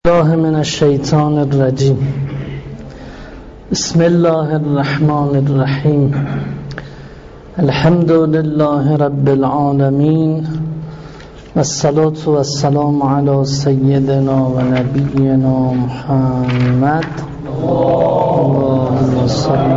الله من الشیطان الرجیم. بسم الله الرحمن الرحیم. الحمد لله رب العالمین والصلاة والسلام علی سیدنا و نبینا محمد اللهم صل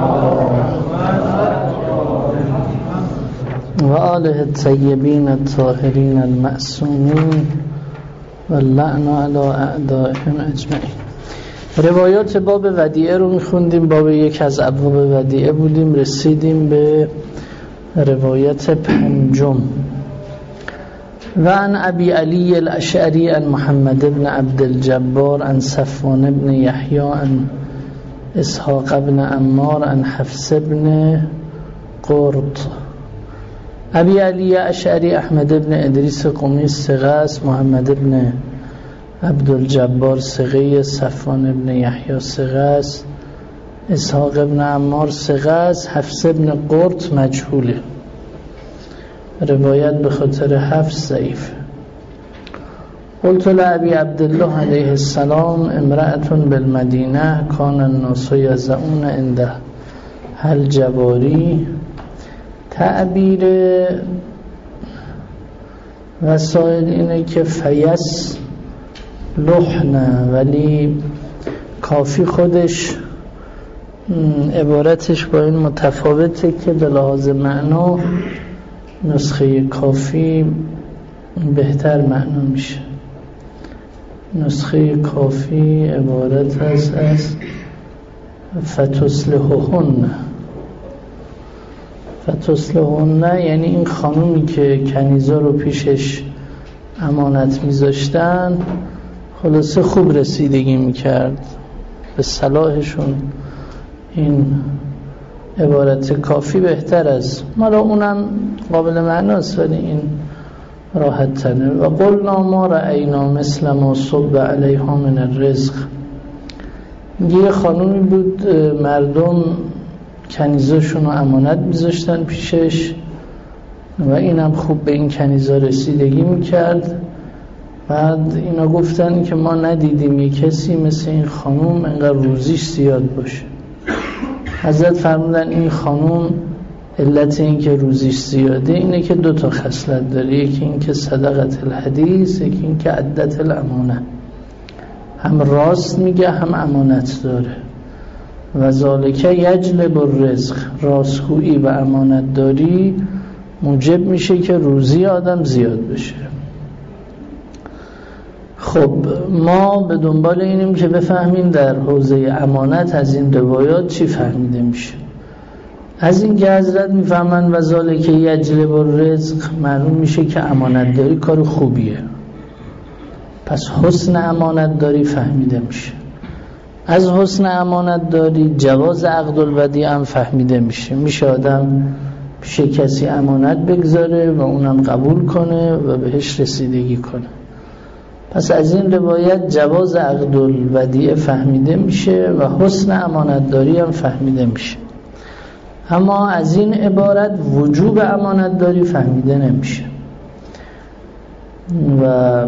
و آله الطیبین الطاهرین المعصومین و اللعن علی اعدائهم اجمعین. روایات باب ودیعه رو میخوندیم. باب یک از ابواب ودیعه بودیم، رسیدیم به روایت پنجم. و عن ابی علی الاشعری عن محمد بن عبد الجبار عن صفوان بن یحیی عن اسحاق بن عمار عن حفص بن قرط. ابی علی اشعری احمد بن ادریس قمی ثقه است، محمد بن عبد الجبار ثقه، صفوان بن یحیی ثقه است، اسحاق بن عمار ثقه است، حفص بن قرط مجهوله، روایت به خاطر حفص ضعیف. قلت لابی عبدالله علیه السلام امرأة بالمدینه کان الناس یضعون عنده الجواری. تعبیر وسائل اینه که فیس لحنه، ولی کافی خودش عبارتش با این متفاوته که به لحاظ معنا نسخه کافی بهتر معنا میشه. نسخه کافی عبارت است از فتصلحهن. فتصلحهن یعنی این خانومی که کنیزا رو پیشش امانت میذاشتن خلاصه خوب رسیدگی میکرد به صلاحشون. این عبارت کافی بهتر است، مالا اونم قابل معناست ولی این راحت تنه. و قلنا ما رأینا مثل ما صب علیها من الرزق. یه خانومی بود مردم کنیزاشون رو امانت میذاشتن پیشش و اینم خوب به این کنیزا رسیدگی میکرد. بعد اینا گفتن که ما ندیدیم یه کسی مثل این خانوم انقدر روزیش زیاد باشه. حضرت فرمودن این خانوم علت این که روزیش زیاده اینه که دو تا خصلت داره، یکی این که صدقت الحدیث، یکی این که عدت الامانه، هم راست میگه هم امانت داره. و ذالک یجلب الرزق، راستگویی و امانت داری موجب میشه که روزی آدم زیاد بشه. خب ما به دنبال اینیم که بفهمیم در حوزه امانت از این روایات چی فهمیده میشه. از این که حضرت میفهمن و ذالک یجلب الرزق، معلوم میشه که امانت داری کار خوبیه. پس حسن امانت داری فهمیده میشه. از حسن امانت داری جواز عقد الودیعه هم فهمیده میشه. میشه آدم پیش کسی امانت بگذاره و اونم قبول کنه و بهش رسیدگی کنه. پس از این روایت جواز عقد الودیعه فهمیده میشه و حسن امانت داری هم فهمیده میشه. اما از این عبارت وجوب امانت داری فهمیده نمیشه. و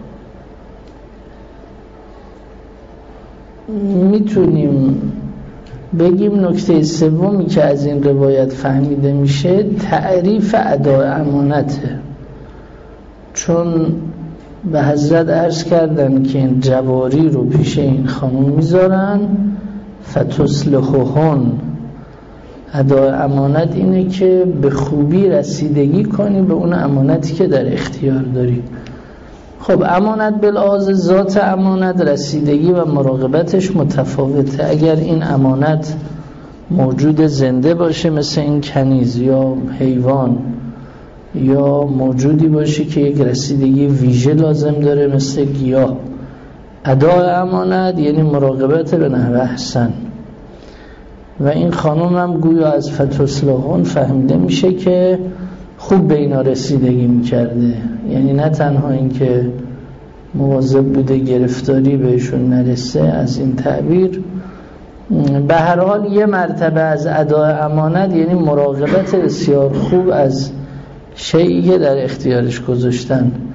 میتونیم بگیم نکته سومی که از این روایت فهمیده میشه تعریف ادای امانته. چون به حضرت عرض کردن که این جواری رو پیش این خانوم میذارن، فتصلحهن، ادای امانت اینه که به خوبی رسیدگی کنی به اون امانتی که در اختیار داری. خب امانت بالعاض ذات امانت رسیدگی و مراقبتش متفاوته. اگر این امانت موجود زنده باشه مثل این کنیز یا حیوان، یا موجودی باشه که یک رسیدگی ویژه لازم داره مثل گیاه، ادای امانت یعنی مراقبت به نحو احسن. و این خانم هم گویا از فتصلحهن فهمیده میشه که خوب به اینا رسیدگی میکرده. یعنی نه تنها این که مواظب بوده گرفتاری بهشون نرسه از این تعبیر، به هر حال یه مرتبه از ادای امانت یعنی مراقبت بسیار خوب از شیئی که در اختیارش گذاشتن.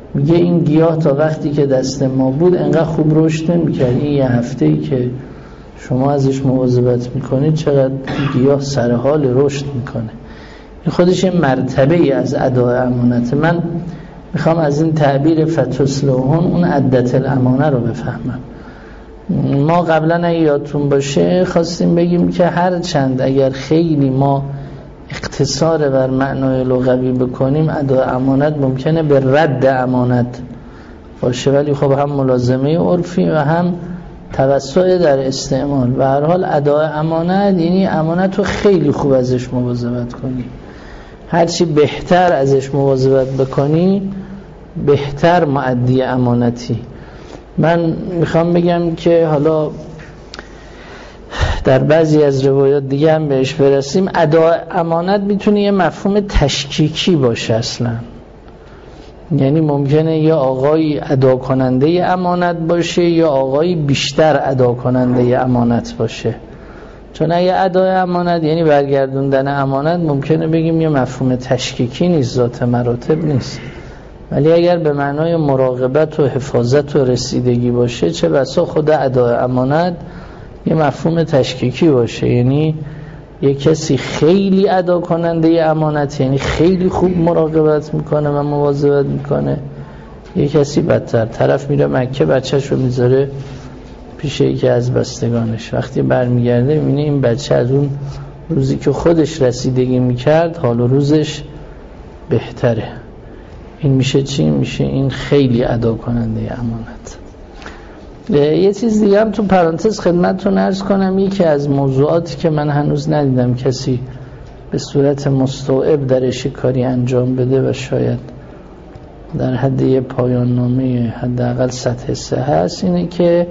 میگه این گیاه تا وقتی که دست ما بود انقدر خوب رشد نمی‌کرد، این یه هفته‌ای که شما ازش مواظبت میکنید چقدر گیاه سر حال رشد میکنه. این خودش یه مرتبه‌ای از ادای امانت. من میخوام از این تعبیر فتصلحون اون عدت الامانه رو بفهمم. ما قبلا اگه یادتون باشه خواستیم بگیم که هر چند اگر خیلی ما اقتصار بر معنای لغوی بکنیم ادای امانت ممکنه به رد امانت باشه، ولی خب هم ملازمه عرفی و هم توسع در استعمال. و هر حال ادای امانت یعنی امانت رو خیلی خوب ازش مواظبت کنی، هرچی بهتر ازش مواظبت بکنی بهتر مؤدی امانتی. من میخوام بگم که حالا در بعضی از روایات دیگه هم بهش برسیم، ادای امانت میتونه یه مفهوم تشکیکی باشه اصلا، یعنی ممکنه یه آقای ادا کننده امانت باشه یا آقای بیشتر ادا کننده امانت باشه. چون اگه ادای امانت یعنی برگردوندن امانت ممکنه بگیم یه مفهوم تشکیکی نیست، ذات مراتب نیست، ولی اگر به معنای مراقبت و حفاظت و رسیدگی باشه چه بسا خود ادای امانت یه مفهوم تشکیکی باشه، یعنی یه کسی خیلی ادا کننده امانت یعنی خیلی خوب مراقبت میکنه و مواظبت میکنه، یه کسی بدتر، طرف میره مکه بچه‌ش رو میذاره پیش یکی از بستگانش، وقتی برمیگرده میبینه این بچه از اون روزی که خودش رسیدگی میکرد حال و روزش بهتره. این میشه چی؟ میشه این خیلی ادا کننده امانت. یه چیز دیگه هم تو پرانتز خدمتتون عرض کنم، یکی از موضوعاتی که من هنوز ندیدم کسی به صورت مستوعب درش کاری انجام بده و شاید در حد یه پایان نامه حداقل سطح 3 هست، اینه که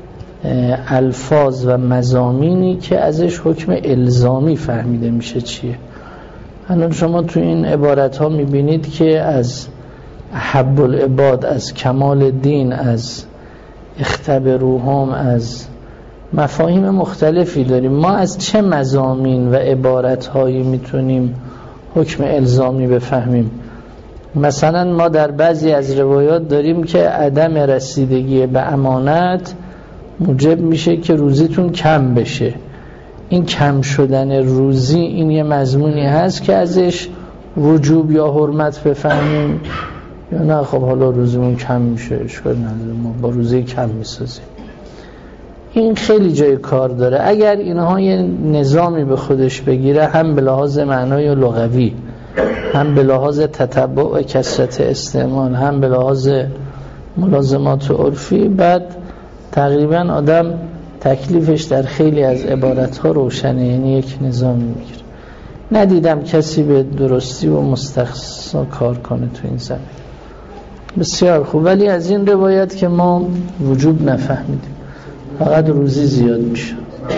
الفاظ و مضامینی که ازش حکم الزامی فهمیده میشه چیه. الان شما تو این عبارت ها میبینید که از احب العباد، از کمال دین، از اختبروهم، از مفاهیم مختلفی داریم. ما از چه مضامین و عبارت هایی میتونیم حکم الزامی بفهمیم؟ مثلا ما در بعضی از روایات داریم که عدم رسیدگی به امانت موجب میشه که روزیتون کم بشه. این کم شدن روزی این یه مضمونی هست که ازش وجوب یا حرمت بفهمیم یا نه خب حالا روزیمون کم میشه اشکال نداره ما با روزی کم میسازیم. این خیلی جای کار داره. اگر اینها یه نظامی به خودش بگیره هم به لحاظ معنای لغوی، هم به لحاظ تتبع و کثرت استعمال، هم به لحاظ ملازمات عرفی، بعد تقریبا آدم تکلیفش در خیلی از عبارتها روشنه، یعنی یک نظامی میگیره. ندیدم کسی به درستی و مستقصا کار کنه تو این زمین. بسیار خوب. ولی از این روایت که ما وجوب نفهمیدیم، فقط روزی زیاد میشه.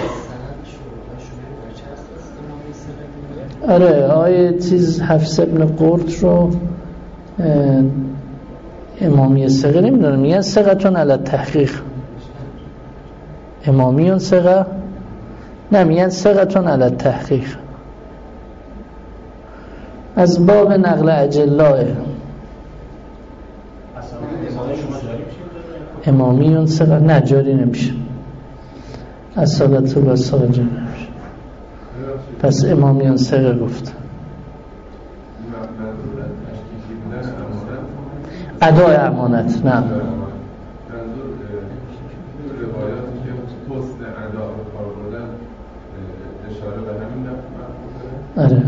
آره آیه چیز حفص ابن قرط رو امامی ثقه نمیدونم میگن ثقتون علی التحقیق، امامیون ثقه نمیگن ثقتون علی التحقیق، از باب نقل اجلاه. امامیون ثقه نه جاری نمیشه، اصالت و بساقه جاری نمیشه، پس امامیون ثقه گفت. ادای امانت نه آره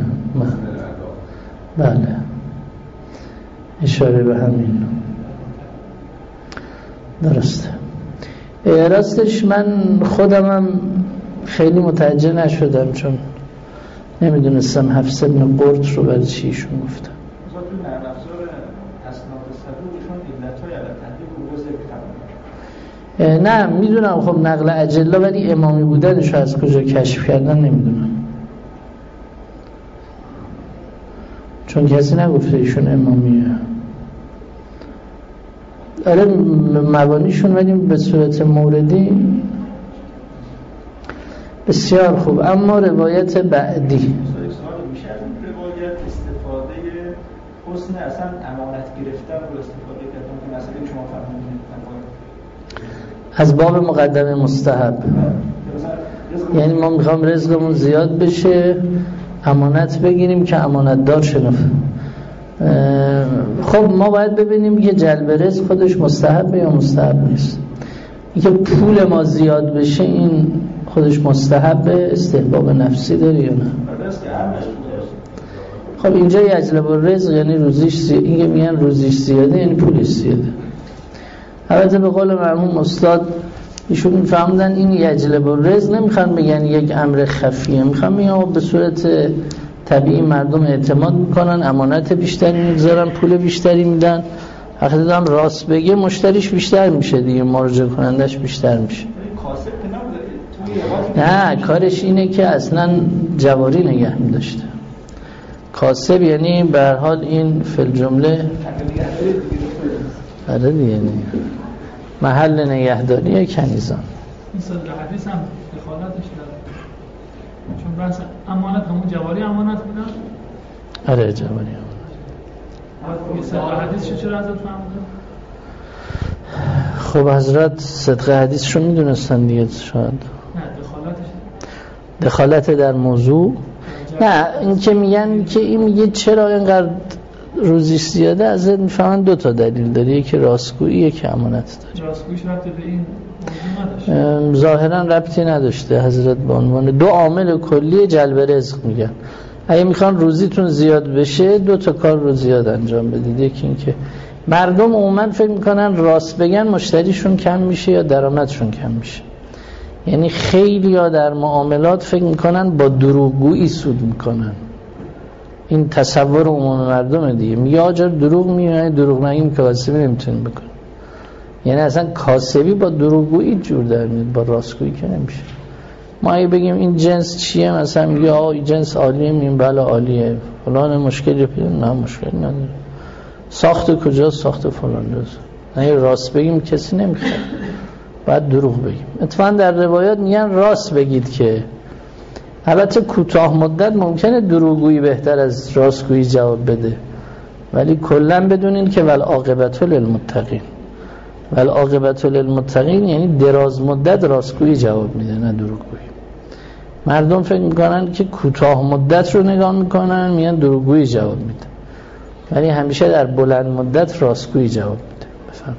بله اشاره به همین درسته. راستش من خودمم خیلی متوجه نشدم چون نمیدونستم حفص ابن قرط رو برای چی ایشون گفتم. نه میدونم خب نقل اجله، ولی امامی بودنشو از کجا کشف کردن نمیدونم، چون کسی نگفته ایشون امامیه. آره مبانیشون ولی به صورت موردی بسیار خوب. اما روایت بعدی میشه از روایت استفاده حسن اصلا امانت گرفتن رو استفاده کردن از باب مقدمه مستحب، یعنی ما میخوام رزقمون زیاد بشه، امانت بگیریم که امانت دار شنفه. خب ما باید ببینیم که جلب رزق خودش مستحبه یا مستحب نیست. اینکه پول ما زیاد بشه این خودش مستحبه، استحباب نفسی داره یا نه؟ خب اینجا یجلب الرزق یعنی روزیش زیاده، اینکه میگن روزیش زیاده یعنی پولش زیاده. البته به قول مرحوم استاد ایشون میفهمدن این یجلب الرزق نمیخوان بگن یک امر خفیه، میخوان بگن به صورت طبیعی مردم اعتماد میکنن، امانت بیشتری میگذارن، پول بیشتری میدن، وقتی هم راست بگه مشتریش بیشتر میشه دیگه، مراجعه کنندش بیشتر میشه. نه کارش اینه که اصلا جواری نگه میداشته. کاسب یعنی به هر حال این فی الجمله آره دیگه محل نگهداری کنیزان. این صدر حدیث هم دخالتش داره، چون بس امانت همون جواری امانت بودن. آره جواری امانت. این صدر حدیث چرا حضرت فهمیدن؟ خب حضرت صدق حدیث رو میدونستن دیگه شاید. نه دخالت در موضوع. نه این که میگن که این میگه چرا اینقدر روزیش زیاده، از این میفهمن دو تا دلیل داره، یکی راستگویی یکی امانت داره. راستگوییش ربطی به این موضوع نداشته؟ ظاهرا ربطی نداشته حضرت، به عنوان دو عامل کلی جلب رزق میگن. اگه میخوان روزیتون زیاد بشه دو تا کار رو زیاد انجام بدید. یکی این که مردم عموما فکر میکنن راست بگن مشتریشون کم میشه یا درآمدشون کم میشه. یعنی خیلی ها در معاملات فکر میکنن با دروغگویی سود میکنن. این تصور عموم مردم دیگه، میگه آجر دروغ میگه، دروغ نگیم که کاسبی نمیتونه بکنه. یعنی اصلا کاسبی با دروغگویی جور در میاد، با راستگویی که نمیشه. ما اگه بگیم این جنس چیه، مثلا میگه این جنس عالیه، میگیم بله عالیه، فلان مشکلی پیدا نه مشکلی نداره، ساخت کجاست، ساخت فلان جاست. نه راست بگیم کسی نمیخواد، باید دروغ بگیم. اتفاقا در روایات میگن راست بگید، که البته کوتاه مدت ممکنه دروغگویی بهتر از راستگویی جواب بده، ولی کلا بدونین که والعاقبة للمتقین. والعاقبة للمتقین یعنی دراز مدت راستگویی جواب میده نه دروغگویی. مردم فکر میکنن که کوتاه مدت رو نگاه میکنن میگن دروغگویی جواب میده، ولی همیشه در بلند مدت راستگویی جواب میده. بفهم.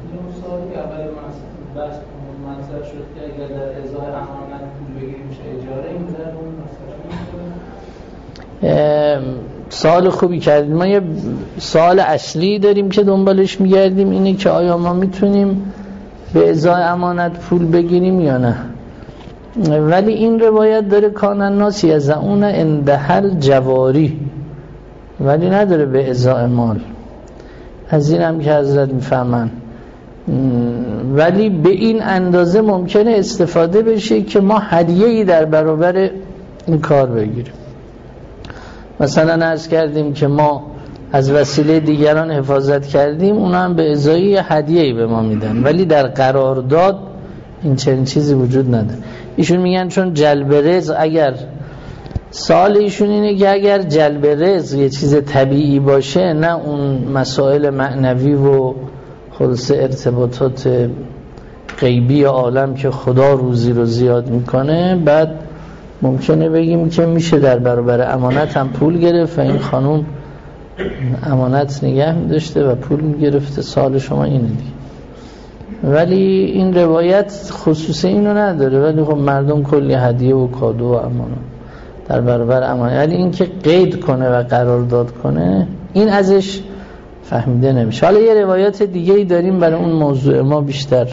سوال خوبی کردیم. ما یه سوال اصلی داریم که دنبالش میگردیم، اینه که آیا ما میتونیم به ازای امانت پول بگیریم یا نه. ولی این روایت داره کان الناس یضعون اندهل جواری، ولی نداره به ازای مال. از این هم که حضرت میفهمن، ولی به این اندازه ممکنه استفاده بشه که ما هدیه‌ای در برابر این کار بگیریم. مثلا عرض کردیم که ما از وسیله دیگران حفاظت کردیم، اونا هم به ازای هدیه‌ای به ما میدن، ولی در قرارداد این چنین چیزی وجود نداره. ایشون میگن چون جلب رزق، اگر سوال ایشون اینه که اگر جلب رزق یه چیز طبیعی باشه، نه اون مسائل معنوی و خلاص ارتباطات غیبی عالم که خدا روزی رو زیاد میکنه، بعد ممکنه بگیم که میشه در برابر امانت هم پول گرفت و این خانوم امانت نگه میداشته و پول میگرفته. سوال شما اینه دیگه. ولی این روایت خصوص اینو نداره، ولی خب مردم کلی هدیه و کادو و امانت در برابر امانت، ولی این که قید کنه و قرارداد کنه این ازش فهمیده نمیشه. حالا یه روایات دیگه ای داریم برای اون موضوع ما بیشتر.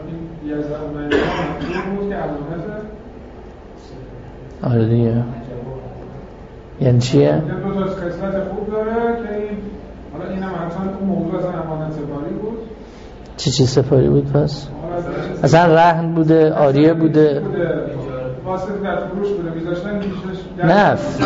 آره دیگه. یعنی چیه؟ یه دو تا خصلت خوب داره که این حالا اینم حتما تو موضوع اصلا امانت سپاری بود. چی سپاری بود پس؟ اصلا رهن بوده، عاریه بوده. واسه در فروش بوده میذاشتن میشش.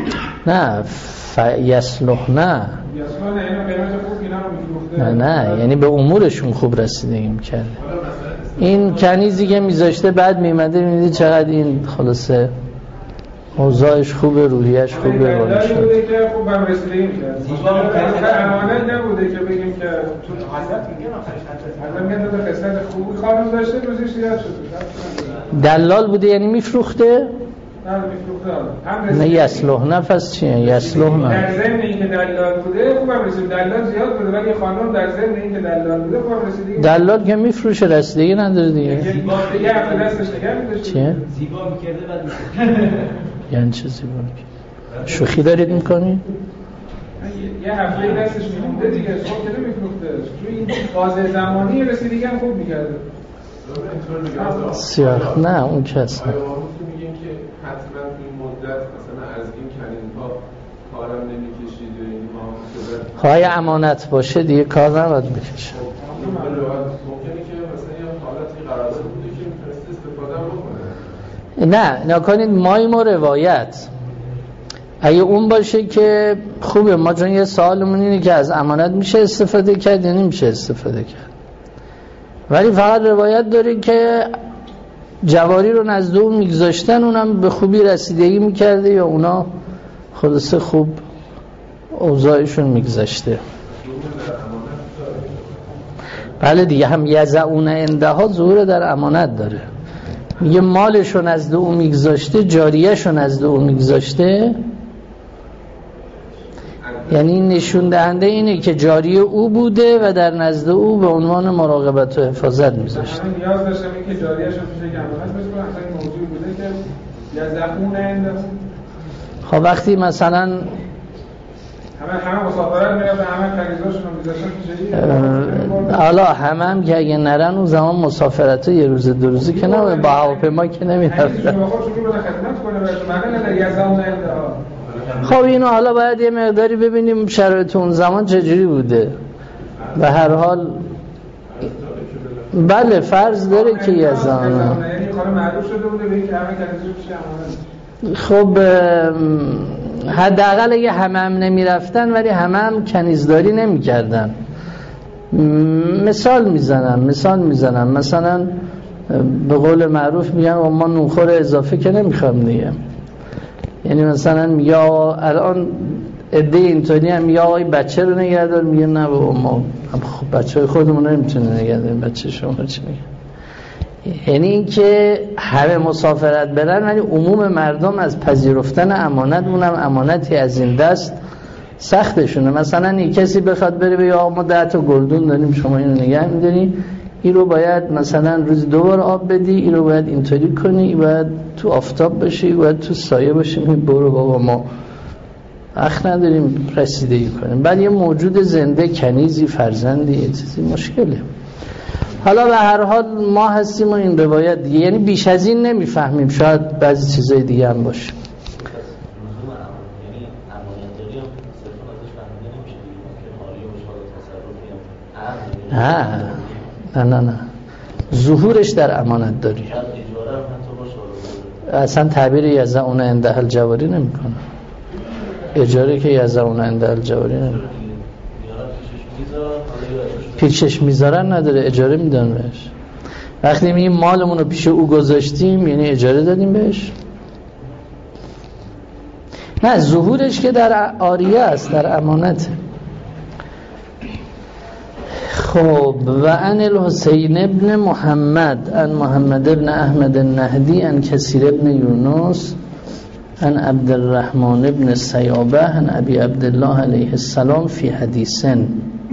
نه یصلح نه. اینو قیمت خوب اینا رو میفروخته. نه یعنی به امورشون خوب رسیدگی می‌کرد. این کنیزی که میذاشته بعد میمده میدید چقدر این خلاصه اوضاعش خوبه، روحیش خوبه، دلیلی بوده که خوب هم رسیدگی میکرد. امانت نبوده که بگیم که چون حضرت میگن آخرش میگن تو قصت خوبی خانم داشته روزش زیاد شده. دلال بوده یعنی میفروخته؟ نه میفروخته. نه یسلوه نفس چیه؟ یسلوه نه. در ضمن اینکه دلال بوده خوبم رسید. دلال زیاد بوده ولی خانم در ضمن اینکه دلال بوده خوبم رسیدگی. دلال که میفروشه رسیدگی نداره دیگه. دیگه هفته دستش نگه می‌داشت. چیه؟ زیبا می‌کرده بعد یعنی چه زیبا می‌کرد؟ شوخی دارید می‌کنی؟ یه هفته دستش می‌مونده دیگه، صبح که نمی‌فروخته. توی این فاز زمانی رسیدگی هم خوب می‌کرده. سیاه نه اون کس نه. میگیم که حتما این مدت مثلا از این کنین‌ها کارم نمی‌کشید و اینها های امانت باشه دیگه کار نباید بکشه. ممکنه که مثلا یه حالتی قرارداد بوده که می‌تونست استفاده بکنه. نه نکنید مایم و روایت اگه اون باشه که خوبه. ما چون یه سوالمون اینه که از امانت میشه استفاده کرد یا نمیشه استفاده کرد، ولی فقط روایت داره که جواری رو نزد اون میگذاشتن، اونم به خوبی رسیدگی میکرده یا اونا خلاصه خوب اوضاعشون میگذاشته. بله دیگه هم یزعون اندها ظهور در امانت داره. میگه مالشو نزد اون میگذاشته، جاریهشو نزد اون میگذاشته، یعنی نشون دهنده اینه که جاری او بوده و در نزد او به عنوان مراقبت و حفاظت میذاشته. نیاز داشتم این که جاریه‌اش رو پیش امانت بسپرن، اصلا این موضوع بوده که یزعون اندها. خب وقتی مثلا همه مسافرت میرفتن، همه تجهیزاتشون رو میذاشتن پیش حالا هم که اگه نرن اون زمان مسافرت یه روز دو روزی که نه با هواپیما که نمیرفتن. خب اینو حالا باید یه مقداری ببینیم شرایط اون زمان چجوری بوده. به هر حال بله فرض داره که یه زمان خب حداقل اگه همه هم نمیرفتن ولی همه هم کنیزداری نمیکردن. مثال میزنم مثلا به قول معروف میگن ما نونخور اضافه که نمیخوام دیگه. یعنی مثلا میگه الان عده اینطوری هم میگه آقای بچه رو نگه دار، میگه نه بابا ما خب بچه خودمون نمیتونه نگه داریم، بچه شما چی میگه. یعنی این که همه مسافرت برن ولی عموم مردم از پذیرفتن امانت، اونم امانتی از این دست سختشونه. مثلا یک کسی بخواد بره بگه آقا ما 10 تا گلدون داریم شما اینو نگه می‌داری، این رو باید مثلا روز 2 بار آب بدی، این رو باید اینطوری کنی، این باید تو آفتاب باشی، این باید تو سایه باشی. برو بابا ما وقت نداریم رسیدگی کنیم. بعد یه موجود زنده کنیزی فرزندی یه چیزی مشکله. حالا به هر حال ما هستیم و این روایت دیگه، یعنی بیش از این نمیفهمیم، شاید بعضی چیزای دیگه هم باشه. نه ظهورش در امانت داری. اصلا تعبیر یزعون عنده الجواری نمیکنه. اجاره که یزعون عنده الجواری نمیکنه. پیشش میذارن نداره، اجاره میدن بهش. وقتی میگیم مالمون رو پیش او گذاشتیم یعنی اجاره دادیم بهش. نه ظهورش که در عاریه است، در امانته. خب و عن الحسین ابن محمد عن محمد ابن احمد النهدی عن کثیر ابن یونس عن عبد الرحمن ابن سیابه عن ابی عبدالله علیه السلام فی حدیثن.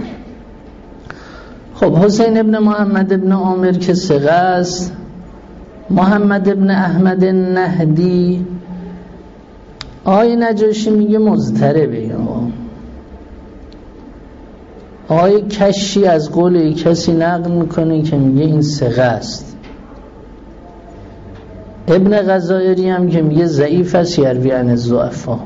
خب حسین ابن محمد ابن عامر که ثقه است، محمد ابن احمد النهدی آقای نجاشی میگه مضطربه. آقای کشی از قول کسی نقل میکنه که میگه این ثقه است. ابن غزائری هم که میگه ضعیف است، یروی عن الضعفا.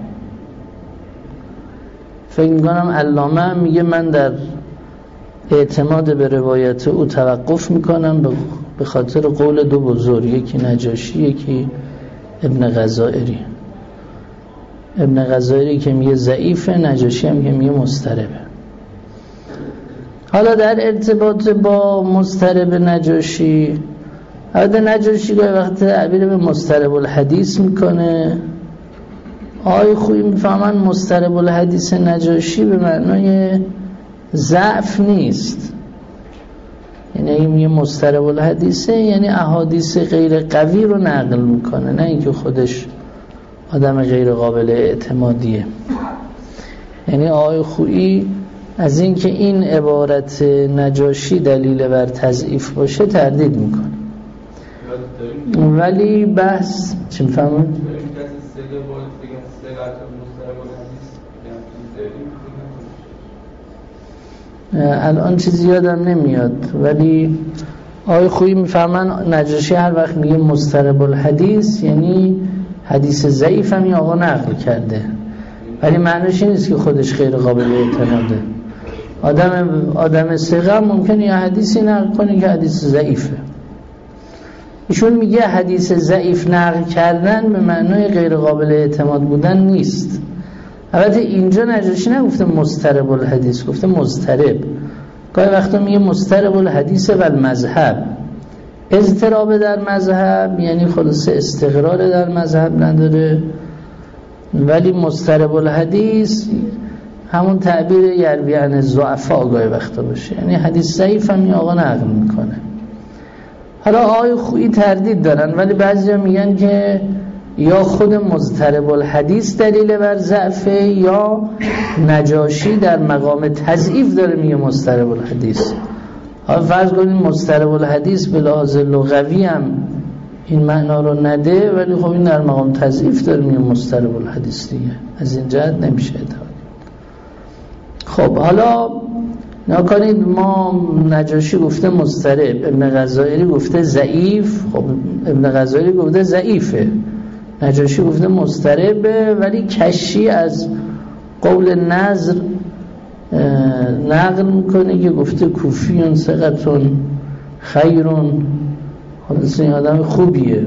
فکر میکنم علامه هم میگه من در اعتماد به روایت او توقف میکنم به خاطر قول 2 بزرگ، یکی نجاشی یکی ابن غزائری. ابن غزائری که میگه ضعیفه، نجاشی هم که میگه مضطربه. حالا در ارتباط با مضطرب نجاشی، البته نجاشی که وقت تعبیر به مضطرب الحدیث میکنه آقای خویی میفهمن مضطرب الحدیث نجاشی به معنای ضعف نیست. یعنی اگه میگه مضطرب الحدیثه یعنی احادیث غیر قوی رو نقل میکنه، نه اینکه خودش آدم غیر قابل اعتمادیه. یعنی آقای خویی از اینکه این عبارت نجاشی دلیل بر تضعیف باشه تردید میکنه. ولی بحث چی میفهمون؟ الان چیزی یادم نمیاد، ولی آقای خویی میفهمن نجاشی هر وقت میگه مضطرب الحدیث یعنی حدیث ضعیف هم این آقا نقل کرده، ولی معنیش این نیست که خودش غیر قابل اعتماده. آدم ثقه ممکنه یه حدیثی نقل کنه که حدیث ضعیفه. ایشون میگه حدیث ضعیف نقل کردن به معنای غیر قابل اعتماد بودن نیست. البته اینجا نجاشی نگفته مضطرب الحدیث، گفته مضطرب. گاهی وقتا میگه مضطرب الحدیث و المذهب. اضطراب در مذهب یعنی خلاصه استقرار در مذهب نداره، ولی مضطرب الحدیث همون تعبیر یروی عن الضعفاء گاهی وقتا باشه، یعنی حدیث ضعیف هم این آقا نقل میکنه. حالا آقای خویی تردید دارن، ولی بعضیا میگن که یا خود مضطرب الحدیث دلیل بر ضعفه یا نجاشی در مقام تضعیف داره میگه مضطرب الحدیث. حالا فرض کنید مضطرب الحدیث به لحاظ لغوی هم این معنا رو نده، ولی خب این در مقام تضعیف داره میگه مضطرب الحدیث دیگه، از این جهت نمیشه اعتماد. خب حالا نکنید ما نجاشی گفته مضطرب، ابن غزائری گفته ضعیف. خب ابن غزائری گفته ضعیفه، نجاشی گفته مضطربه، ولی کشی از قول نظر نقل میکنه که گفته کوفیون ثقتون خیرون، خلاص این آدم خوبیه.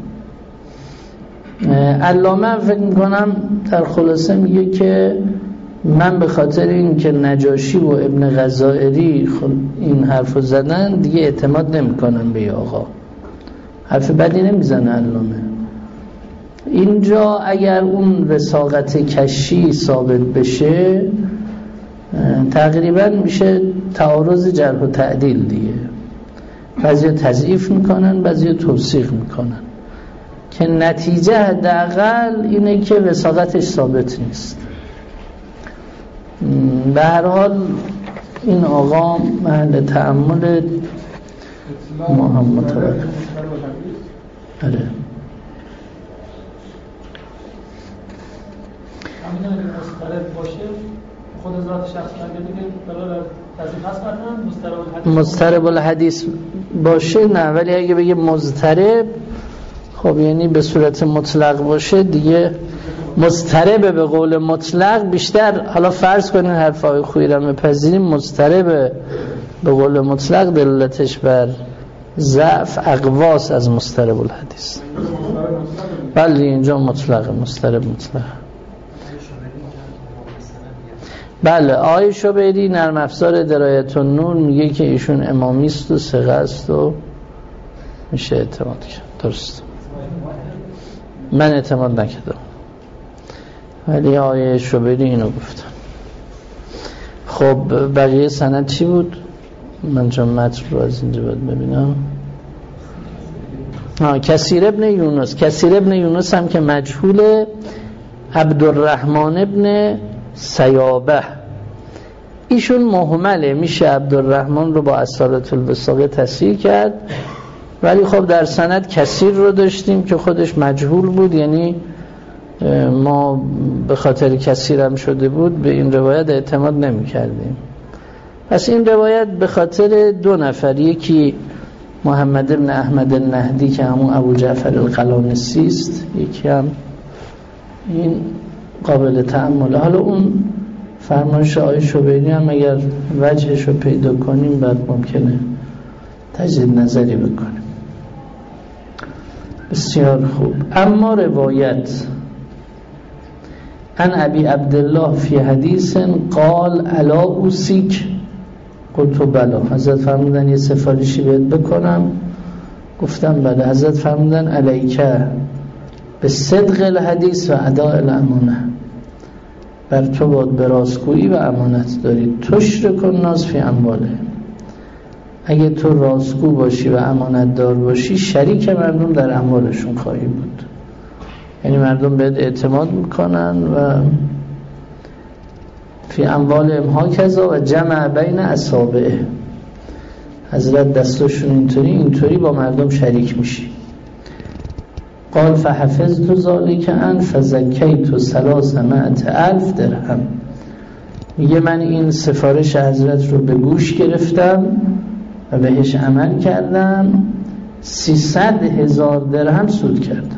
علامه فکر میکنم در خلاصه میگه که من به خاطر این که نجاشی و ابن غزائری این حرفو زدن دیگه اعتماد نمیکنم به آقا، حرف بدی نمیزنه علامه. اینجا اگر اون وثاقت کشی ثابت بشه تقریبا میشه تعارض جرح و تعدیل دیگه. بعضی تضعیف میکنن، بعضی توثیق میکنن، که نتیجه حداقل اینه که وثاقتش ثابت نیست. به هر حال این آقا محل تأمل ما هم متوقف. آره همین که مضطرب باشه خود ذات شخص نگه دیگه بلا تضعیف هست برنامه مضطرب الحدیث باشه نه، ولی اگه بگه مضطرب خب یعنی به صورت مطلق باشه دیگه. مضطرب به قول مطلق بیشتر، حالا فرض کنین حرفای خویی را بپذیریم، مضطرب به قول مطلق دلالتش بر ضعف اقواس از مضطرب الحدیث. بله اینجا مطلق، مضطرب مطلق. بله آقای شبیری نرم افزار درایت النور میگه که ایشون امامیست و ثقه است و میشه اعتماد کرد. درست، من اعتماد نکردم ولی آقای شبیری اینو گفتن. خب بقیه سند چی بود؟ من چون متن رو از اینجا باید ببینم. کثیر ابن یونس، کثیر ابن یونس هم که مجهول. عبدالرحمن ابن سیابه ایشون مهمله، میشه عبدالرحمن رو با اصالت الوثاقه تصحیح کرد، ولی خب در سند کثیر رو داشتیم که خودش مجهول بود، یعنی ما به خاطر کثیر هم شده بود به این روایت اعتماد نمی کردیم. پس این روایت به خاطر دو نفر، یکی محمد ابن احمد النهدی که همون ابو جعفر القلانسی است، یکی هم این قابل تأمل. حالا اون فرمایش آقای شبیری هم اگر وجهش رو پیدا کنیم بعد ممکنه تجدید نظری بکنیم. بسیار خوب. اما روایت عن ابی عبدالله فی حدیث قال الا اوصیک، قلت بلا. حضرت فرمودن یه سفارشی بهت بکنم؟ گفتم بله. حضرت فرمودن علیکه به صدق الحدیث و اداء الامانه، بر تو باد به راستگویی و امانت داری. تشرک الناس فی اموالهم، اگه تو راستگو باشی و امانت دار باشی شریک مردم در اموالشون خواهی بود. یعنی مردم بهت اعتماد میکنن و فی اموالهم هاکذا و جمع بین اصابعه، حضرت دستاشون اینطوری با مردم شریک میشی. قال فحفظت ذلک ان فزکیت 300,000 درهم، میگه من این سفارش حضرت رو به گوش گرفتم و بهش عمل کردم، 300,000 درهم سود کردم.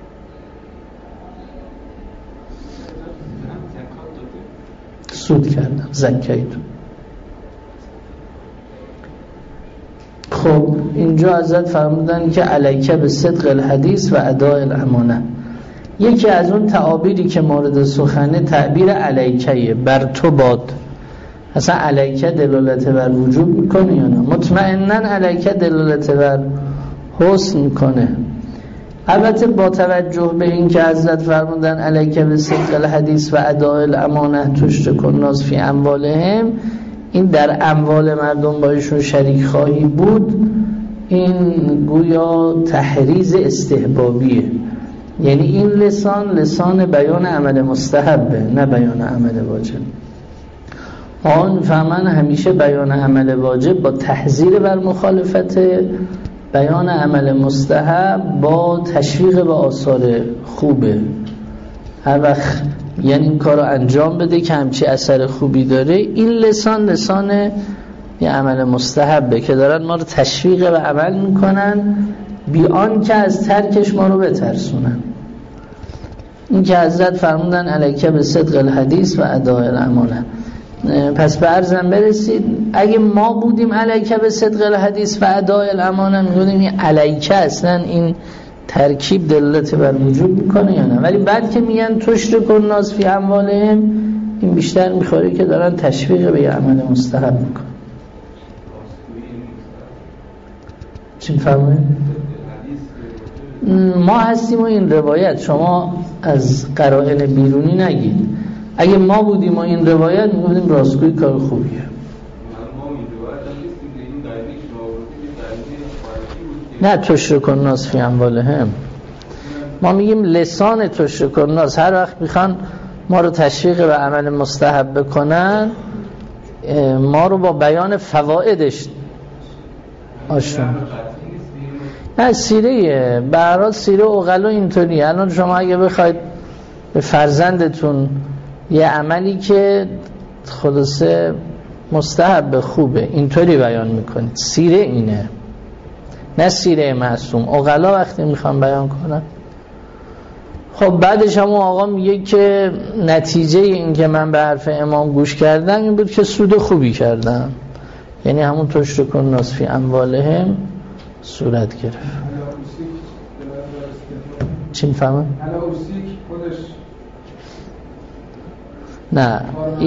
زکیت. خب اینجا حضرت فرمودن که علیک به صدق الحدیث و اداء الامانه. یکی از اون تعابیری که مورد سخنه تعبیر علیکیه، بر تو باد. اصلا علیک دلالت بر وجوب میکنه یا نه؟ مطمئناً علیک دلالت بر حسن میکنه. البته با توجه به این که حضرت فرمودن علیک به صدق الحدیث و اداء الامانه تشرک الناس فی اموالهم، این در اموال مردم بایشون شریک خواهی بود، این گویا تحریض استحبابیه. یعنی این لسان بیان عمل مستحبه، نه بیان عمل واجب. آن فهمن همیشه بیان عمل واجب با تحذیر بر مخالفت بیان عمل مستحب با تشویق به آثار خوبه. هر وقت یعنی این کار رو انجام بده که همچی اثر خوبی داره، این لسان یه عمل مستحبه که دارن ما رو تشویق به عمل میکنن بی آن که از ترکش ما رو بترسونن. این که حضرت فرمودن علیک به صدق الحدیث و اداء الامانه. پس به عرضم برسید اگه ما بودیم علیک به صدق الحدیث و اداء الامانه، میگونیم این علیک اصلا این ترکیب دلالت بر وجوب میکنه یا نه؟ ولی بعد که میگن تشرک الناس فی اموالهم، این بیشتر میخوره که دارن تشویق به یه عمل مستحب میکنن. چی میفهمه؟ ما هستیم و این روایت، شما از قرائن بیرونی نگید. اگه ما بودیم و این روایت میگفتیم راستگویی کار خوبیه. نه تشرک الناس فی اموالهم، ما میگیم لسان تشرک الناس. هر وقت میخوان ما رو تشویق به عمل مستحب بکنن، ما رو با بیان فوائدش آشنا. نه سیره به هر حال سیره عقلا اینطوری. الان شما اگه بخواید به فرزندتون یه عملی که خلاصه مستحب خوبه اینطوری بیان میکنید، سیره اینه، نه سیره معصوم. عقلا وقتی میخوام بیان کنن، خب بعدش هم آقا میگه که نتیجه این که من به حرف امام گوش کردم این بود که سود خوبی کردم، یعنی همون تشرک الناس فی اموالهم صورت گرفت. چی میفهمم؟ نه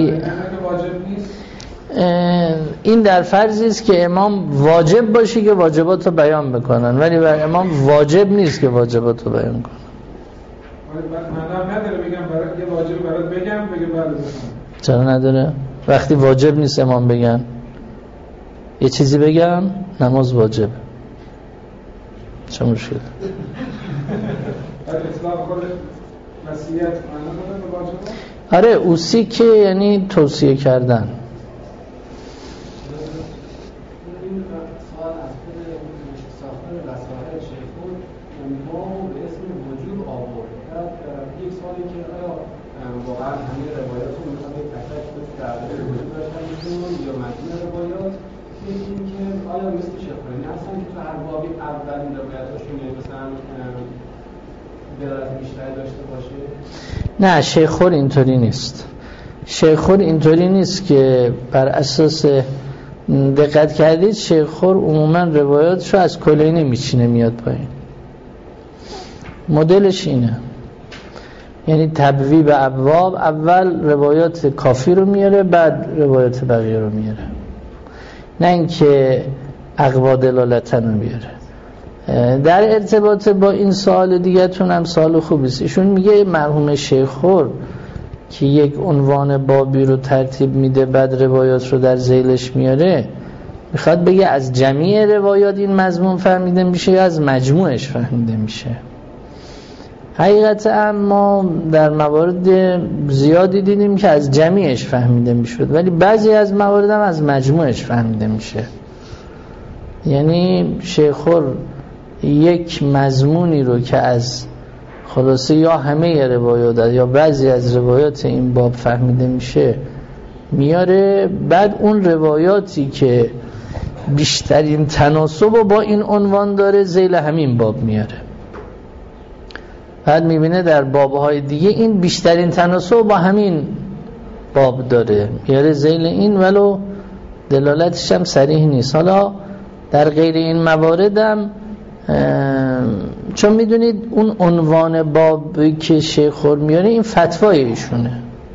این در فرضی است که امام واجب باشه که واجبات رو بیان بکنن، ولی بر امام واجب نیست که واجبات رو بیان کنن. معنی نداره بگم برای یه واجب برات بگم بله. چرا نداره؟ وقتی واجب نیست امام بگن یه چیزی بگم نماز واجب، چه مشکل؟ اسلام خود وصیت معنی نداره واجب؟ آره اوسی که یعنی توصیه کردن. نه شیخور اینطوری نیست. شیخور اینطوری نیست که بر اساس دقت کردید شیخور عموما روایاتشو از کلینی میچینه میاد پایین. مدلش اینه، یعنی تبویب ابواب، اول روایات کافی رو میاره بعد روایات بقیه رو میاره، نه اینکه اقوا دلالتن رو میاره. در ارتباط با این سوال دیگه‌تون هم سوال خوبی است. ایشون میگه مرحوم شیخ خور که یک عنوان بابی رو ترتیب میده بعد روایات رو در ذیلش میاره، میخواد بگه از جمیع روایات این مضمون فهمیده میشه یا از مجموعش فهمیده میشه. حقیقت اما در موارد زیادی دیدیم که از جمیعش فهمیده میشد، ولی بعضی از موارد هم از مجموعش فهمیده میشه. یعنی شیخ خور یک مضمونی رو که از خلاصه یا همه روایات یا بعضی از روایات این باب فهمیده میشه میاره، بعد اون روایاتی که بیشترین تناسب با این عنوان داره ذیل همین باب میاره. بعد میبینه در بابهای دیگه این بیشترین تناسب با همین باب داره میاره ذیل این، ولو دلالتش هم صریح نیست. حالا در غیر این مواردم چون میدونید اون عنوان بابی که شیخ خور میاره این فتوای ایشونه،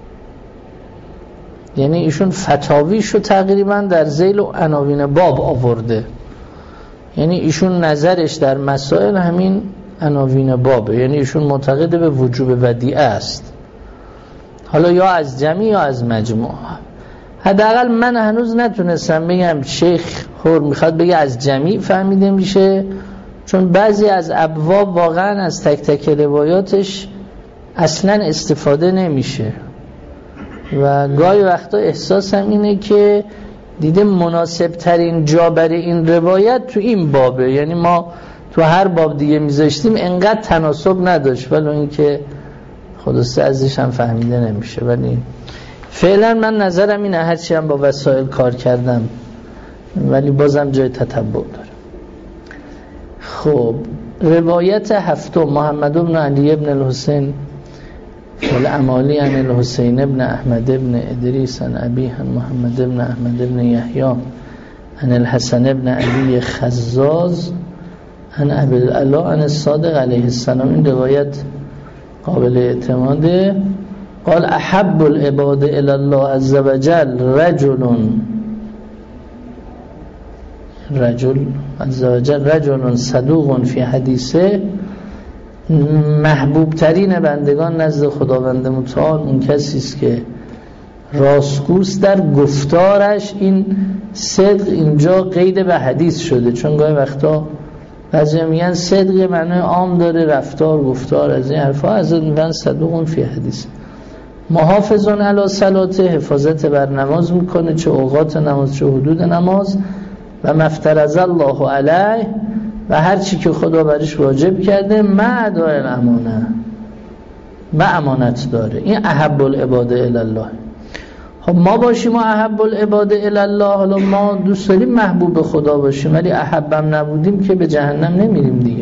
یعنی ایشون فتاویشو تقریبا در ذیل و عناوین باب آورده، یعنی ایشون نظرش در مسائل همین عناوین بابه، یعنی ایشون معتقد به وجوب ودیعه است، حالا یا از جمعی یا از مجموع. حداقل من هنوز نتونستم بگم شیخ خور میخواد بگه از جمعی فهمیده میشه، چون بعضی از ابواب واقعا از تک تک روایاتش اصلا استفاده نمیشه و گاهی وقتا احساسم اینه که دیده مناسب ترین جا برای این روایت تو این بابه، یعنی ما تو هر باب دیگه میذاشتیم انقدر تناسب نداشت، ولی اینکه خلاصه ازش هم فهمیده نمیشه. ولی فعلا من نظرم اینه، هرچی هم با وسایل کار کردم ولی بازم جای تتبع داره. خب روایت هفتم، محمد بن علی بن الحسین والعمالی عن الحسین بن احمد بن ادریس عن ابیه عن محمد بن احمد بن یحیی عن الحسن بن علی خزاز عن ابی العلا عن الصادق علیه السلام. این روایت قابل اعتماده. قال احب العباد الی الله عز وجل رجل صدوق فی حدیثه. محبوب ترین بندگان نزد خداوند متعال اون کسی است که راستگوست در گفتارش. این صدق اینجا قید به حدیث شده، چون گاهی وقتا بعضی میگن صدق معنی عام داره، رفتار گفتار از این حرفا، از میگن صدوق فی حدیث. محافظون علی صلاته، حفاظت بر نماز میکنه، چه اوقات نماز چه حدود نماز، و مفترض الله علیه، و هر چی که خدا برش واجب کرده، مع اداء الامانه، امانت داره. این احب العباد الی الله. خب ما باشیم و احب العباد الی الله، حالا ما دوست داریم محبوب خدا باشیم ولی احبم نبودیم که به جهنم نمیریم دیگه.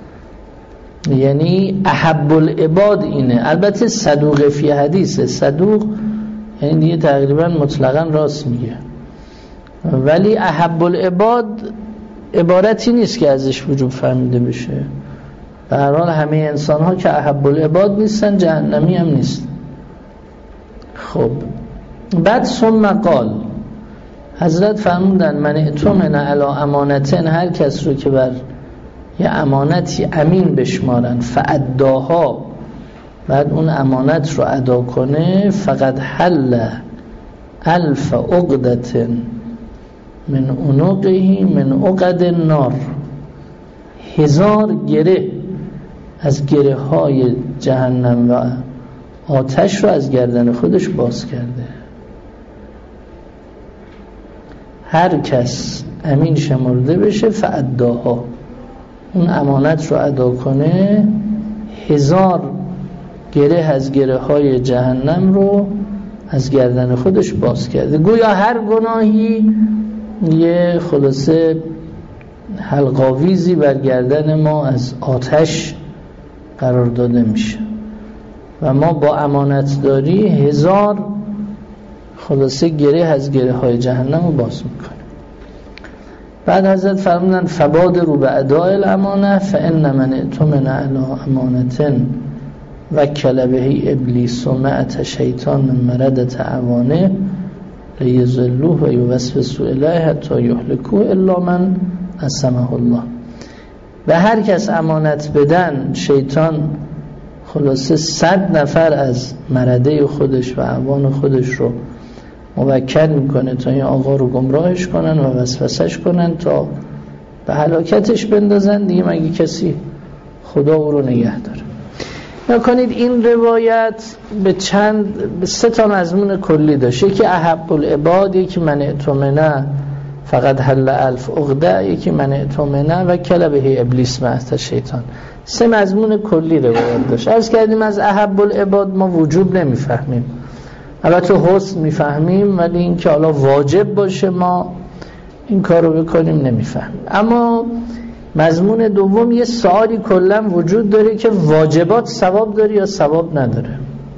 یعنی احب العباد اینه. البته صدوق فی حدیثه، صدوق یعنی دیگه تقریبا مطلقا راست میگه، ولی احب العباد عبارتی نیست که ازش وجوب فهمیده بشه. به هر حال همه انسان ها که احب العباد نیستن جهنمی هم نیست. خب بعد ثم قال، حضرت فرمودن من ائتمن علی امانتن، هر کس رو که بر یه امانتی امین بشمارن، فاداها، بعد اون امانت رو ادا کنه، فقد حل الف عقدة من عنقه من عقد النار، 1000 گره از گره های جهنم و آتش رو از گردن خودش باز کرده. هر کس امین شمرده بشه فاداها، اون امانت رو ادا کنه، 1000 گره از گره های جهنم رو از گردن خودش باز کرده. گویا هر گناهی یه خلاصه حلقاویزی بر گردن ما از آتش قرار داده میشه و ما با امانت داری 1000 خلاصه گره از گره های جهنم رو باز میکنه. بعد حضرت فرمودن فبادروا باداء الامانه فان من ائتمن علی امانة وکل به ابلیس و معت شیطان من مردت اعوانه لیضلوه و یوسوسوا الیه حتی یهلکوه الا من عصمه الله. و هر کس امانت بدن شیطان خلاصه 100 نفر از مرده خودش و اعوان خودش رو موکل میکنه تا این آقا رو گمراهش کنن و وسوسش کنن تا به هلاکتش بندازن دیگه، مگه کسی خدا او رو نگه داره. یا کنید این روایت به 3 تا مضمون کلی داشت. یکی احب العباد، یکی من اعتمنه فقط حل 1000 عقده، یکی من اعتمنه و کلبه ابلیس مهد شیطان. 3 مضمون کلی روایت داشت. عرض کردیم از احب العباد ما وجوب نمیفهمیم، البته حسن میفهمیم، ولی این که حالا واجب باشه ما این کار رو بکنیم نمیفهمیم. اما مضمون دوم یه سوالی کلا وجود داره که واجبات ثواب داره یا ثواب نداره.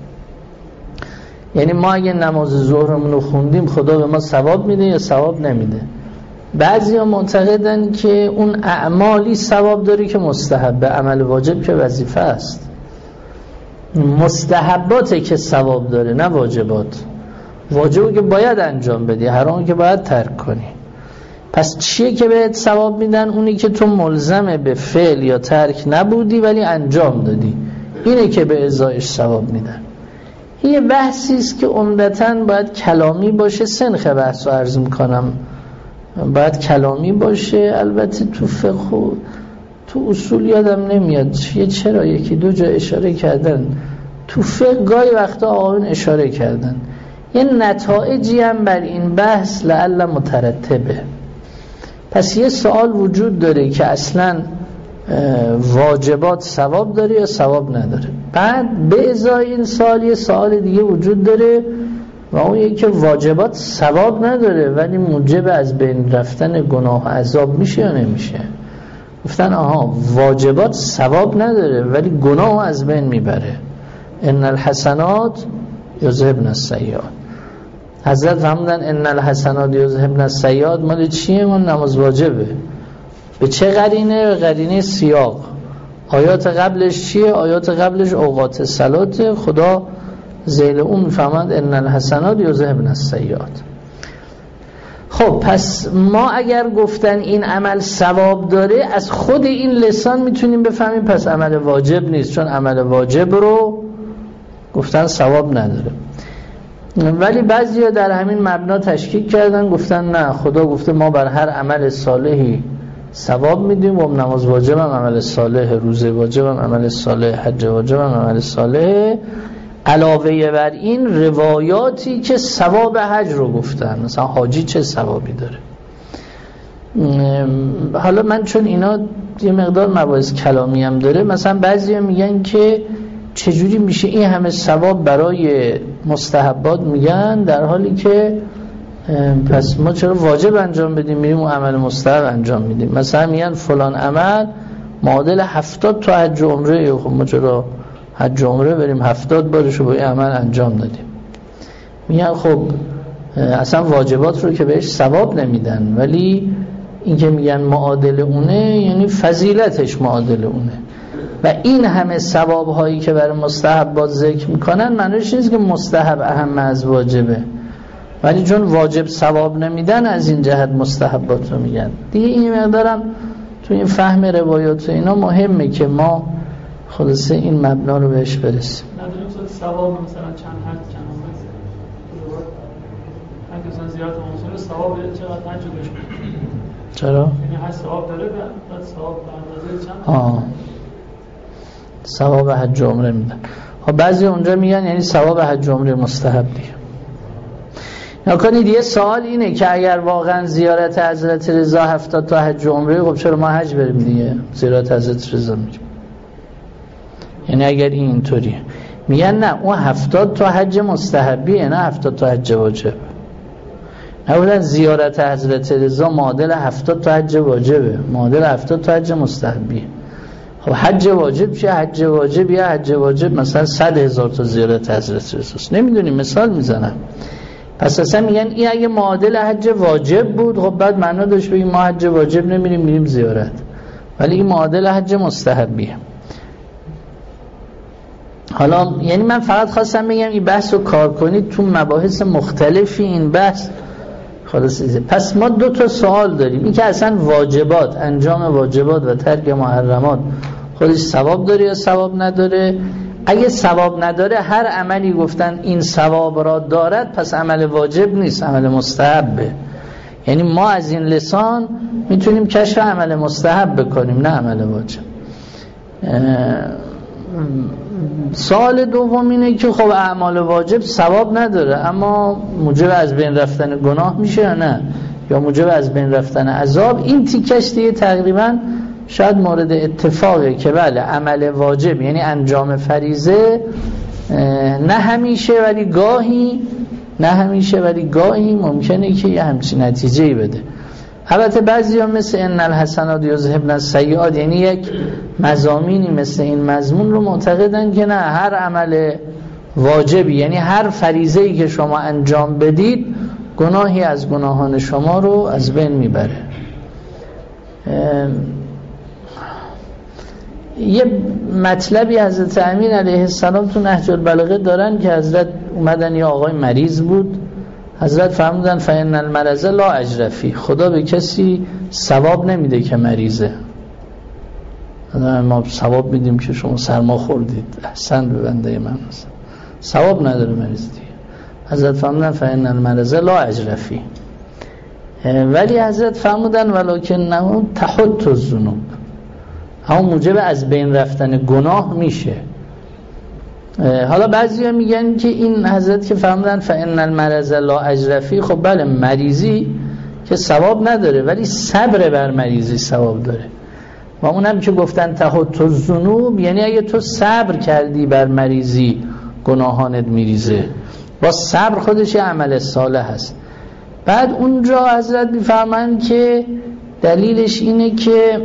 یعنی ما اگه نماز ظهرمون رو خوندیم خدا به ما ثواب میده یا ثواب نمیده. بعضیا معتقدن که اون اعمالی ثواب داره که مستحبه، عمل واجب که وظیفه است. مستحباته که ثواب داره نه واجبات. واجبی که باید انجام بدی، حرامی که باید ترک کنی. پس چیه که بهت ثواب میدن؟ اونی که تو ملزم به فعل یا ترک نبودی ولی انجام دادی، اینه که به ازایش ثواب میدن. این یه بحثی است که عمدتاً باید کلامی باشه. سنخ بحث رو عرض میکنم، باید کلامی باشه. البته تو فقه و تو اصول یادم نمیاد چرا 1-2 جا اشاره کردن. تو فقه گاهی وقتا آقایون اشاره کردن. یه نتایجی هم بر این بحث لعل مترتبه. پس یه سوال وجود داره که اصلا واجبات ثواب داره یا ثواب نداره. بعد به ازای این سوال یه سوال دیگه وجود داره و اون یکی که واجبات ثواب نداره ولی موجب از بین رفتن گناه و عذاب میشه یا نمیشه. گفتن آها واجبات ثواب نداره ولی گناه از بین میبره. ان الحسنات یذهبن السیئات. حضرت فرمودن ان الحسنات یذهبن السیئات مال چیه؟ مال نماز واجبه. به چه قرینه؟ قرینه سیاق. آیات قبلش چیه؟ آیات قبلش اوقات صلات. خدا ذیل اون میفهمند ان الحسنات یذهبن السیئات. خب پس ما اگر گفتن این عمل ثواب داره، از خود این لسان میتونیم بفهمیم پس عمل واجب نیست، چون عمل واجب رو گفتن ثواب نداره. ولی بعضیا در همین مبنا تشکیک کردن، گفتن نه، خدا گفته ما بر هر عمل صالحی ثواب میدیم و نماز واجب هم عمل صالح، روزه واجب هم عمل صالح، حج واجب هم عمل صالح. علاوه بر این روایاتی که ثواب حج رو گفتن، مثلا حاجی چه ثوابی داره. حالا من چون اینا یه مقدار مباحث کلامی هم داره، مثلا بعضیا میگن که چجوری میشه این همه ثواب برای مستحبات میگن در حالی که پس ما چرا واجب انجام بدیم میریم و عمل مستحب انجام میدیم. مثلا میگن فلان عمل معادل 70 تا حج و عمره، خب ما چرا حج و عمره بریم 70 بارش رو با این عمل انجام دادیم. میگن خب اصلا واجبات رو که بهش ثواب نمیدن، ولی این که میگن معادل اونه یعنی فضیلتش معادل اونه. و این همه ثواب هایی که برای مستحبات ذکر میکنن معنیش نیست که مستحب اهم از واجبه، ولی چون واجب ثواب نمیدن از این جهت مستحبات رو میگن. دیگه این مقدارم تو این فهم روایات و اینا مهمه که ما خلاصه این مبنا رو بهش برسیم. نداریم ثواب مثلا چند حج چند عمره، اگه مثلا زیارت موصول ثواب چقدر حج داشت؟ چرا؟ یعنی حج ثواب داره بعد ثواب به اندازه چند؟ ثواب حج و عمره میدن. خب بعضی اونجا میگن یعنی ثواب حج و عمره مستحب دیگه. نکنید یه سوال اینه که اگر واقعا زیارت حضرت رضا 70 تا حج و عمره، خب چرا ما حج بریم دیگه؟ زیارت حضرت رضا میریم. یعنی اگر اینطوریه میگن نه اون 70 تا حج مستحبیه نه 70 تا حج واجب. نبودن زیارت حضرت رضا معادل 70 تا حج واجبه، معادل 70 تا حج مستحبیه. خب حج واجب چیه؟ حج واجب یا حج واجب مثلا 100,000 تا زیارت حضرت رضاست. نمیدونیم، مثال میزنم. پس اصلا میگن این اگه معادل حج واجب بود خب بعد معنا داشت بگیم ما حج واجب نمیریم میریم زیارت، ولی این معادل حج مستحبیه. حالا یعنی من فقط خواستم بگم این بحث رو کار کنید تو مباحث مختلفی این بحث خلاص. پس ما 2 سوال داریم. این که اصلا واجبات، انجام واجبات و ترک محرمات خودش ثواب داره یا ثواب نداره؟ اگه ثواب نداره، هر عملی گفتن این ثواب را دارد، پس عمل واجب نیست، عمل مستحبه. یعنی ما از این لسان میتونیم کشف عمل مستحب بکنیم، نه عمل واجب. سوال دوم اینه که خب اعمال واجب ثواب نداره اما موجب از بین رفتن گناه میشه یا نه، یا موجب از بین رفتن عذاب. این تیکش دیگه تقریبا شاید مورد اتفاقه که بله عمل واجب یعنی انجام فریضه نه همیشه ولی گاهی ممکنه که یه همچین نتیجه‌ای بده. البته بعضیا مثل ان الحسنات یذهبن السیئات، یعنی یک مضامینی مثل این مضمون رو معتقدن که نه، هر عمل واجبی یعنی هر فریضه‌ای که شما انجام بدید گناهی از گناهان شما رو از بین میبره. یه مطلبی حضرت امین علیه السلام تو نهج البلاغه دارن که حضرت اومدن یه آقای مریض بود، حضرت فرمودن فإن المرض لا اجر فیه، خدا به کسی ثواب نمیده که مریضه. ما ثواب میدیم که شما سرما خوردید، احسن به بنده من، ثواب نداره مریض دیگه. حضرت فرمودن فإن المرض لا اجر فیه، ولی حضرت فرمودن ولکنه تحط الذنوب، همون موجب از بین رفتن گناه میشه. حالا بعضیا میگن که این حضرت که فرمودن فإن المرض لا اجر فیه، خب بله مریضی که ثواب نداره ولی صبر بر مریضی ثواب داره، و اونم که گفتن تحط الذنوب یعنی اگه تو صبر کردی بر مریضی گناهانت میریزه، با صبر خودش عمل صالح هست. بعد اونجا حضرت میفرمایند که دلیلش اینه که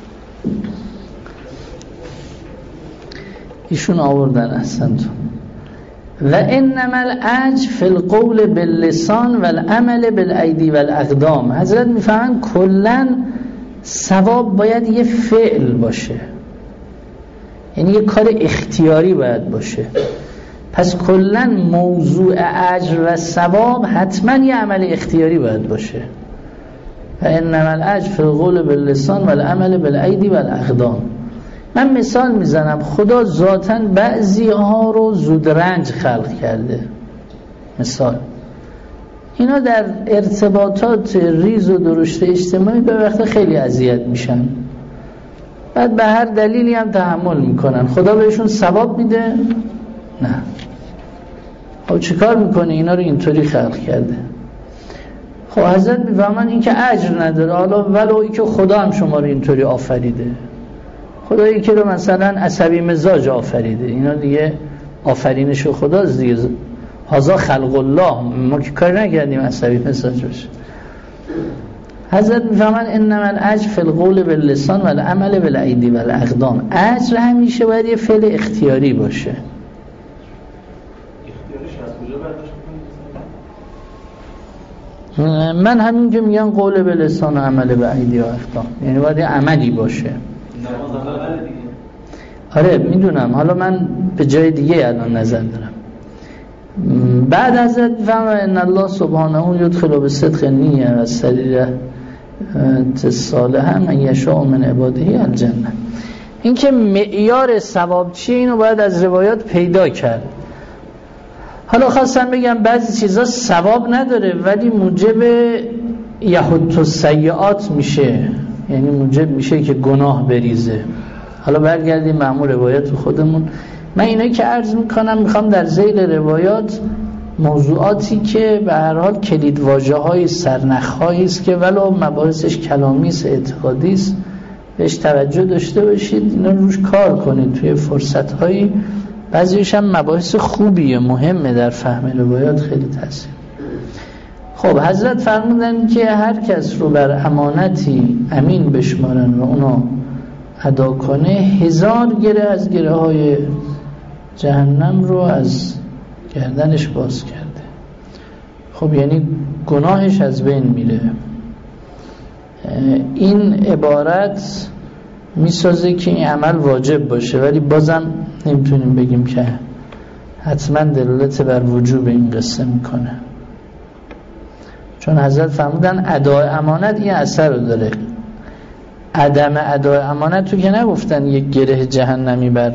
ایشون آوردن احسنتون و انما الاجر فی القول باللسان والعمل بالایدی والاقدام. حضرت میفهمن کلن ثواب باید یه فعل باشه، یعنی یه کار اختیاری باید باشه. پس کلن موضوع اجر و ثواب حتما یه عمل اختیاری باید باشه. و انما الاجر فی القول باللسان والعمل بالایدی والاقدام. من مثال میزنم، خدا ذاتاً بعضی ها رو زودرنج خلق کرده. مثال اینا در ارتباطات ریز و درشت اجتماعی به وقت خیلی اذیت میشن، بعد به هر دلیلی هم تحمل میکنن. خدا بهشون ثواب میده؟ نه. خب چیکار میکنه؟ اینا رو اینطوری خلق کرده. خب حضرت میفهمن این که اجر نداره، حالا ولو این که خدا هم شما رو اینطوری آفریده، خدایی که رو مثلا عصبی مزاج آفریده، اینا دیگه آفرینش خداست دیگه، هذا خلق الله، ما که کار نکردیم عصبی مزاج باشه. حضرت میفهمن انما الاجر فی القول باللسان والعمل بالایدی والاقدام. اجر همیشه باید یه فعل اختیاری باشه. اختیارش از کجا برداشت می‌کنید؟ من همین که میگن قول باللسان و عمل بالایدی و اقدام، یعنی باید عملی باشه. آره میدونم، حالا من به جای دیگه الان نظر دارم. بعد حضرت فرمود ان الله سبحانه یدخل بصدق النیه و سریره الصالحه من یشاء من عباده الجنه. این که معیار ثواب چیه اینو باید از روایات پیدا کرد. حالا خواستم بگم بعضی چیزا ثواب نداره ولی موجب یحط السیئات میشه، یعنی موجب میشه که گناه بریزه. حالا برگردیم به همون روایات خودمون. من اینایی که عرض میکنم میخوام در ذیل روایات موضوعاتی که به هر حال کلید واژه‌های سرنخ‌هایی است که ولو مباحثش کلامی است اعتقادی است بهش توجه داشته باشید، اینا روش کار کنید توی فرصت‌هایی. بعضیش هم مباحث خوبیه، مهمه در فهم روایات، خیلی تاثیر. خب حضرت فرمودن که هر کس رو بر امانتی امین بشمارن و اونو ادا کنه 1000 گره از گره های جهنم رو از گردنش باز کرده. خب یعنی گناهش از بین میره. این عبارت میسازه که این عمل واجب باشه، ولی بازم نمیتونیم بگیم که حتما دلالت بر وجوب این قصه میکنه. چون حضرت فرمودن ادای امانت این اثر رو داره. عدم ادای امانت تو که نگفتن یک گره جهنمی بر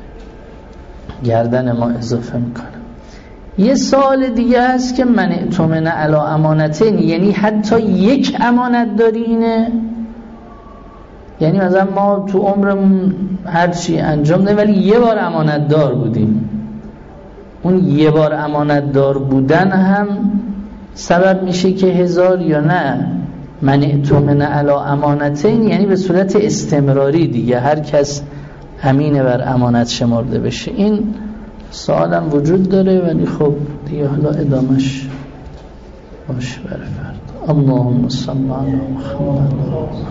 گردن ما اضافه میکنه. یه سوال دیگه هست که من اؤتمن علی امانتین، یعنی حتی یک امانت داری اینه؟ یعنی مثلا ما تو عمرمون هر چی انجام دادیم ولی یه بار امانت دار بودیم، اون یه بار امانت دار بودن هم سبب میشه که 1000 یا نه؟ من اؤتمن علی امانتین یعنی به صورت استمراری دیگه هر کس امینه بر امانت شمرده بشه. این سوالم وجود داره ولی خب دیگه حالا ادامش باشه برای فردا. اللهم صل علی محمد.